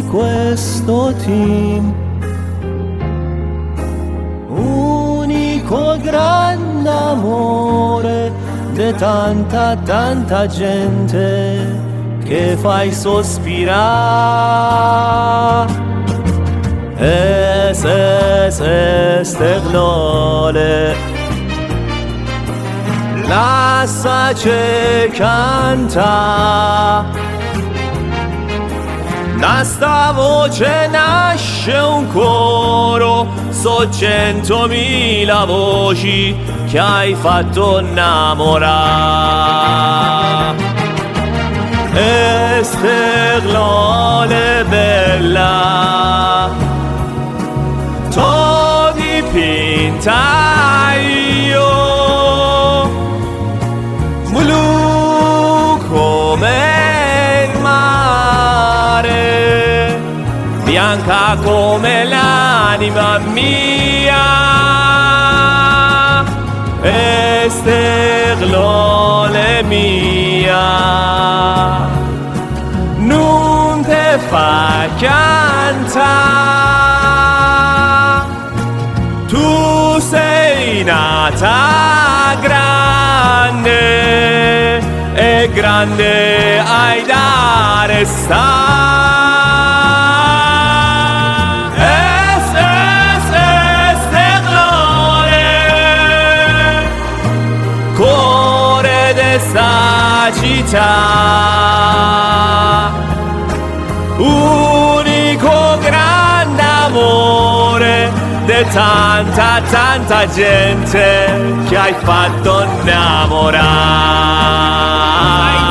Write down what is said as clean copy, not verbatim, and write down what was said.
questo team, unico grande amore di tanta gente che fai sospirare. Steglole, lasciaci canta, da sta voce nasce un coro, so 100.000 voci che hai fatto innamorare. Steglole bella, t'ho dipinta io, blu come il mare, bianca come l'anima mia, e steglole mia, non te fa cantare, tu sei nata grande e grande hai da restare. Steglole, cuore desta città, unico grande amore di tanta gente che hai fatto innamorare.